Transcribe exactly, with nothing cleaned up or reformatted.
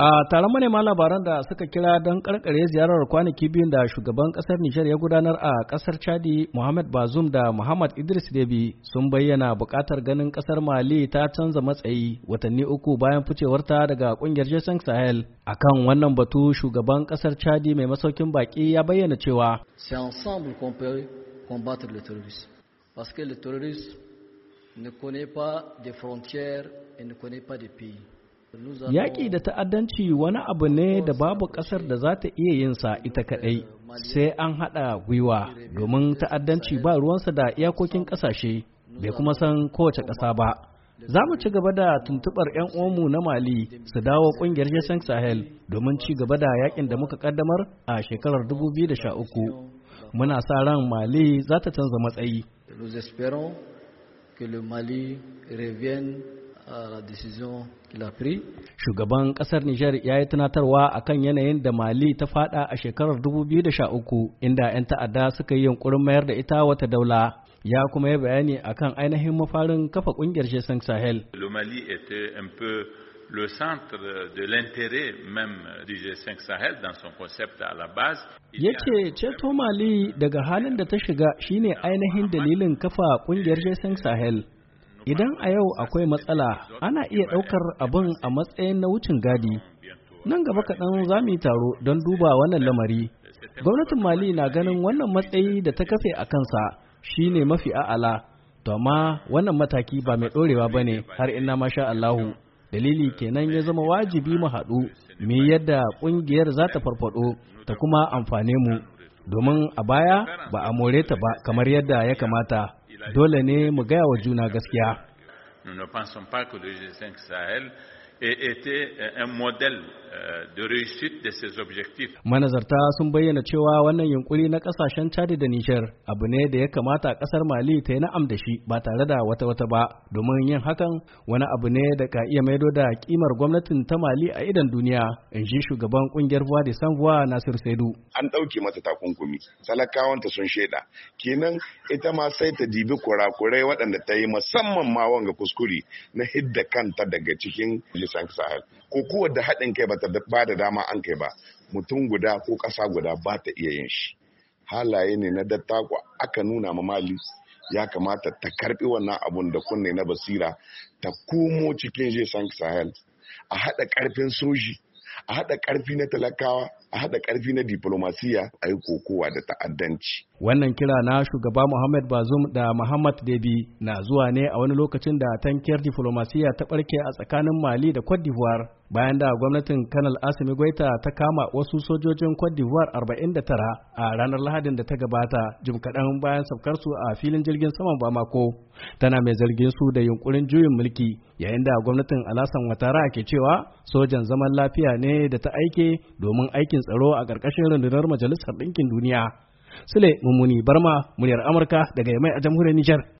A taron manema labaran da suka kira don karkare ziyarar kwanaki biyun da shugaban kasar Nijar ya gudanar a kasar Chadi, Mohamed Bazoum da Muhammad Idris Deby sun bayyana buƙatar ganin kasar Mali ta canza matsayi watanni uku bayan ficewarta daga kungiyar G cinq Sahel. Akan wannan batu shugaban kasar Chadi mai masaukin baki ya bayyana cewa c'est ensemble qu'on peut combattre le terrorisme parce que le terrorisme ne connaît pas de frontières et ne connaît pas de pays. Yaƙi da ta'addanci wani abu ne da babu ƙasar da za ta iya yin sa ita kaɗai, sai an haɗa gwiwa domin ta'addanci ba ruwansa da iyakokin ƙasashe, bai kuma san kowace ƙasa ba. Za mu ci gaba da tuntuɓar 'yan uwanmu na Mali su dawo ƙungiyar G cinq Sahel domin ci gaba da yaƙin da muka ƙaddamar a shekarar dubu biyu da sha uku. Muna sa ran Mali za ta canza matsayi. Nous espérons que le Mali revienne à la décision qu'il a pris. Shugaban kasar Nijar ya yi tunatarwa akan yanayin da Mali ta fada a shekarar dubu biyu da sha uku inda 'yan ta'adda suka yi yunkurin mayar da ita wata daula. Ya kuma yi bayani akan ainihin mafarin kafa kungiyar G cinq Sahel. Le Mali était un peu le centre de l'intérêt même du G cinq Sahel dans son concept à la base. Ya ce ceto Mali daga halin da ta shiga shine ainihin dalilin kafa kungiyar G cinq Sahel. Idan a yau akwai matsala, ana iya ɗaukar abin a matsayin na wucin gadi. Nan gaba kaɗan za mu yi taro don duba wannan lamari. Gwamnatin Mali na ganin wannan matsayi da ta kafe a kansa shi ne mafi a'ala, to amma wannan mataki ba mai ɗorewa ba ne har ina masha Allahu. Dalili kenan ya zama wajibi mu haɗu, mu yadda ƙungiyar za ta farfaɗo ta kuma amfane mu, domin a baya ba a more ta ba kamar yadda ya kamata. Dole ne mu gaya wa juna gaskiya. Nous ne pensons pas que le G cinq Sahel ait été un modèle de réussite de ses objectifs. Manazarta sun bayyana cewa wannan yunkuri na kasashen Chad da Niger abu ne da ya kamata kasar Mali ta yi na'am da shi ba tare da wata wata ba, domin yin hakan wani abu ne da ka iya maido da kimar gwamnatin ta Mali a idan duniya, in ji shugaban kungiyar Voix de Sans Voix Nasir Saidou. An ɗauke mata takunkumi, talakawanta sun shaida, kenan ita ma sai ta dibi kurakurai waɗanda ta yi musamman ma wanga kuskure na hidda kanta daga cikin G cinq Sahel. Ko kuwa da haɗin kai ba ta ba da dama an kai ba, mutum guda ko ƙasa guda ba ta iya yin shi. Halaye ne na dattako aka nuna ma Mali ya kamata ta karɓi wannan abun da kunne na basira ta komo cikin G cinq Sahel, a haɗa ƙarfin soji, a haɗa ƙarfi na talakawa, a haɗa ƙarfi na diplomasiya, a yi kokowa da ta'addanci. Wannan kira na shugaba Mohamed Bazoum da Muhammad Deby na zuwa ne a wani lokacin da tankiyar diplomasiya ta ɓarke a tsakanin Mali da Cote d'Ivoire, bayan da gwamnatin Kanal Assimi Goïta ta kama wasu sojojin Cote d'Ivoire arba'in da tara a ranar Lahadin da ta gabata, jim kaɗan bayan saukarsu a filin jirgin saman Bamako. Tana mai zargin su da yunkurin juyin mulki, yayin da gwamnatin Alassane Ouattara ke cewa sojan zaman lafiya ne da ta aike domin aikin tsaro a ƙarƙashin rundunar Majalisar Ɗinkin Duniya. Sule Mummuni Barma, muryar Amurka daga Yamai a jamhuriyar Nijar.